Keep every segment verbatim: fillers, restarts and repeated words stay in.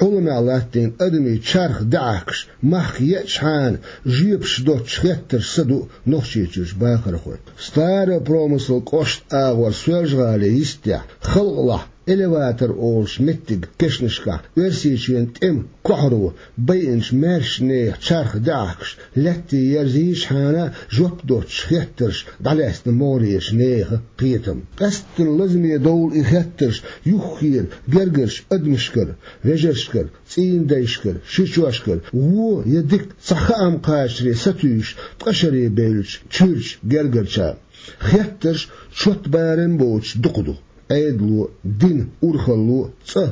حلم علاتين أدمي تشارخ دعكش مخ يتشحان جيبش دوت شخيتر سدو نوشيتش باخر خوي ستار برومسل قشت آغور سوالج غالي يستيع خلق الله إلواتر أولش متق كشنشكا ورسيشين تم كحرو بينش مارش نيح تشارخ دعكش لتي يرزيش حانا جوب دوت شخيترش دعلاست موريش نيح قيتم أستن لازم يدول إخيترش يخير جرجرش أدمشكر رجرشكر تين دايشكر شيشواشكر و يدك صخام قاشري ستوش تقشري بيلش تشيرش جرجرشا خيترش شوت بارن بوش دقدو أيدلو دين أورخلو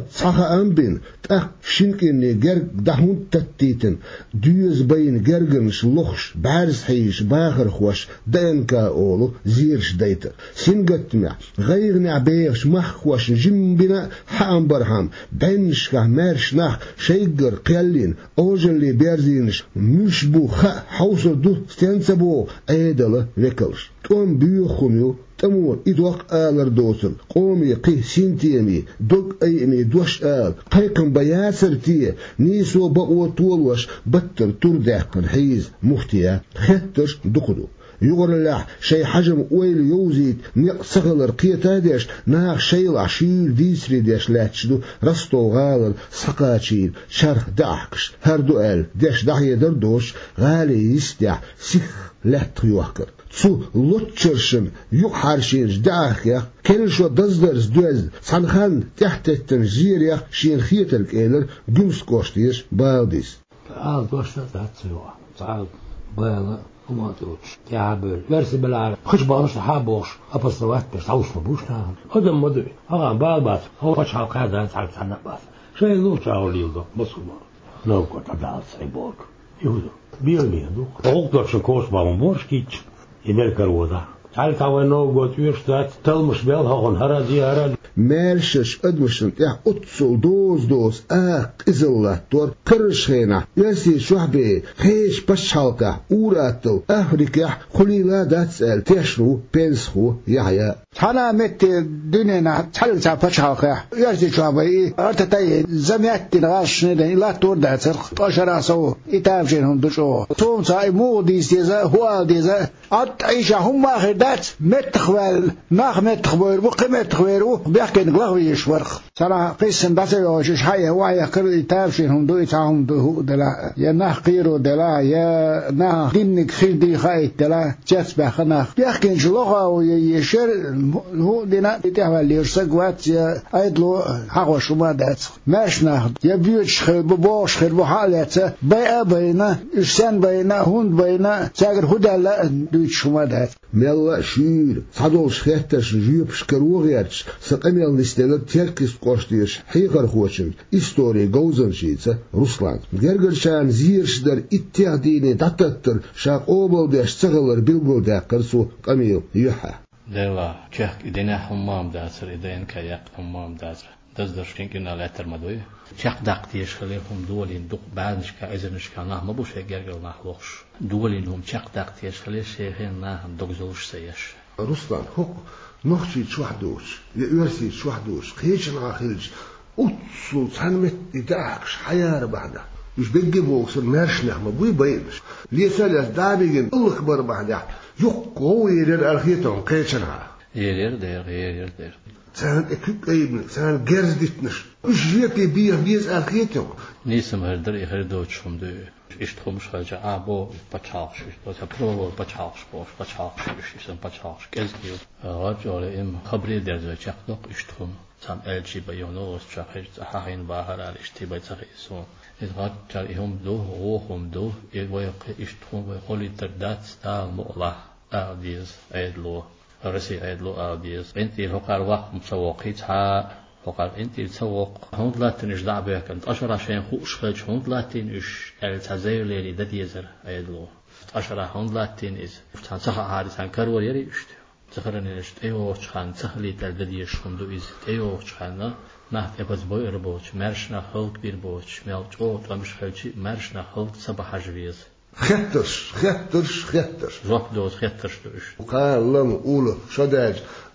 صخا أمبين تأخ شنكني جرج دهون تتيتن ديوز بين جرجنش لخش بعرس حيش باخر خوش دينكا أولو زيرش ديتر سنجتمع غير نعبيش مخوش جنبنا حام برهام بينش كهمارش نح شيجر قيلين أوجل بيرزينش مش بو خا حوصر دو ستنسبو أيدل ريكلش توم بيوخميو تمور إدوق آلر دوسر قومي قيه سنتيمي دوق أيمي دوش آل قيقم بياسر تيه نيسو بقوة طولوش بطر ترداقن حيز مختيا خطرش دقدو يغر الله شي حجم ويل يوزيد نقصغلر قيتا ديش ناخ شيل عشير ديسري ديش لاتشدو رستو غالر سقاتشيل شرخ دعكش هردو آل ديش دعي دردوش غالي يستع سيخ لات يوحكر سو لوتشرشن يقحرشينش داخيا كل شو دزدرز دوز صنخان تحت التنجير يا شين خيتر كيلر جمس كوشتيش بالديس تعال دوشتا تاتسيوا تعال بالا وما تروتش تعبل ورس بالعرب خش بانش حابوش أبصروات بس تعوش مبوش نعم هذا مدري هذا بالبات هو فش هالقاعدة تعرف عنا بس شيء لو تعال يلقى بسوا لو كنت أدعى سيبوك يهودو بيرميدو أقدر شكوش بامورش كيتش ينركر وضع تعال تعال نو قلت ويرشتات تلمش بيل هون هرادي هرادي مارشش أدمشن تاع أتصل دوز دوز آق إزالة دور كرش هنا ياسي شعبي خيش بشالكا أوراتل أفريكا خليلا داتسال تشرو بنسخو يحيى حنا مت دنينا تحلتا بشالكا ياسي شعبي أرتتاي زميات تلغاش ندين لا تور داتر طاشرا سو إتابجينهم دشو توم ساي مو ديزا هو ديزا أتعيش هم آخر دات متخوال ناخ متخوال وقيمة خوالو بيحكي نقلغوي يشورخ صراحة قيسن باسيوش حيا وايا كر إتابشينهم دو إتاهم دو دلا يا ناخ قيرو دلا يا ناخ دينك خيل دي خايت دلا جاتس باخناخ بيحكي نجلوغا ويشير هو دينا إتاهم اللي يرسق وات يا أيدلو حقوة شما دات ماش ناخ يا بيوتش خير ببوش خير بحالات بيئة بينا إرسان بينا هون بينا تاقر هدا لا دويت شما دات ميلا شير صدولش خيتش جيبش كروغيرش سقميل نستيل تركيس قوشتيش حيقر خوشن إستوري جوزن شيتسا روسلان جرجرشان زيرش در اتحديني داتتر شاق أوبل ديش تغلر بلغل داقر سو قميل يحا ديلا كيك إدينا حمام داتر إدين كيق حمام داتر دزدرش كينكنا لاتر مدوي شاق داقتيش خليهم دولين دوق بعدش كايزنش كاناه ما بوش جرجل ناخلوش دولين هم شاق داقتيش خليش شيخين ناهم دوغزوش سيش روسلان هوك نخشي شوحدوش يرسي شوحدوش خيش ناخلش أتصل سنمت إداكش حيار بعده مش بيجيبوكس المرشنح ما بوي بينش ليه سالس دابيجن الله كبر بعده يقوي للأرخيتهم قيشنها يير دير يير دير سان اكيد ايبن سان جرزدتنش مش جيتي بيه بيز أرخيتهم نيسم هردر يهردوشهم دو إشتهم شجع أبو بتشاش إشتو تبرو بتشاش بوش بتشاش إشتم بتشاش كذي رجال إم خبري درجة شخصك إشتهم سام ألجي بيونوس شخص هاين باهر على إشتي بتشخيصون إذا جالهم دو وهم دو يويق إشتهم ويقولي تردات ستال مؤله أوديز أيدلو رسي أيدلو أوديز أنتي هقار وقت مسوقيتها وقال أنت تسوق هون لاتين إيش دعبة كنت أشرا شيء خوش خلش هون لاتين إيش التزاير لي دديزر أيدلو أشرا هون لاتين إز فتان صح هذا تان كرور يري إيش تخرني إيش أيوه خان سهلي تدديش خندو إز أيوه خان نحت أبز بوير بوش مرشنا خلق بير بوش مالج أوت ومش خلشي مرشنا خلق صباح جويز خطرش خطرش خطرش روح دوز خطرش دوش وقال لهم قولوا شداج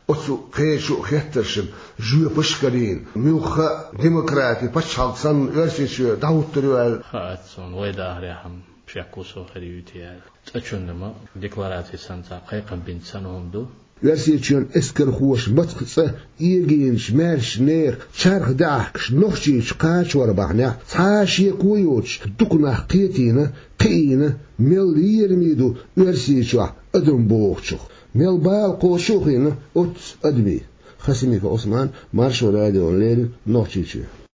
أتو خيشو خيترشم جو بشكرين ميوخا ديمقراطي بشحال صن يرسيشو داوت تريوال خاتون ويدا هريهم بشكوسو خريوتيال تشنما ديكلاراتي سانتا قيقم بين سنهم دو يرسيشون اسكر خوش بتقصه يجين شمارش نير شارخ داحكش نوشيش قاش وربحنا تاش يكويوش دقنا قيتينا قينا مل يرميدو يرسيشوا ادم بوخشو مل بال قوشوخينا ات ادبي خسميك عثمان مارشو راديو ليل نوشيشو